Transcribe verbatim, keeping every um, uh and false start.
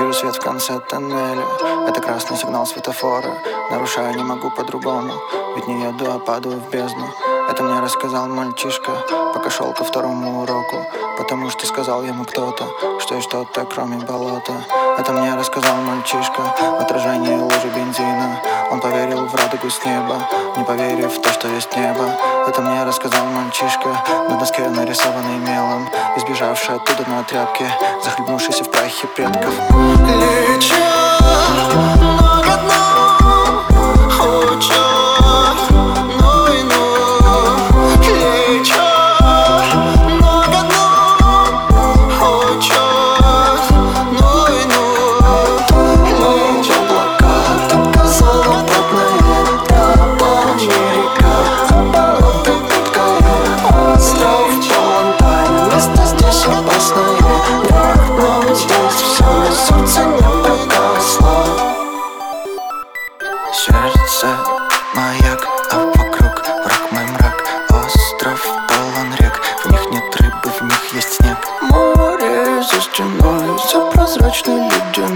Вижу свет в конце тоннеля. Это красный сигнал светофора. Нарушаю, не могу по-другому, ведь не еду, а падаю в бездну. Это мне рассказал мальчишка, пока шел ко второму уроку, потому что сказал ему кто-то, что есть что-то кроме болота. Это мне рассказал мальчишка в отражении лужи бензина. Он поверил в радугу с неба, не поверив в то, что есть небо. Это мне рассказал мальчишка на доске, нарисованной мелом, избежавший оттуда на тряпке, захлебнувшийся в прахе предков. Лечу много дней, учу, ну и ну. Лечу много дней, учу, ну и ну. Лечу облака, только золототные, табачная река, болото путкое, остров полон тайн, место здесь опасное. Но здесь все, сердце не погасло. Сердце маяк, а вокруг враг мой мрак. Остров полон рек, в них нет рыбы, в них есть снег. Море за стеной, все прозрачно ледяное.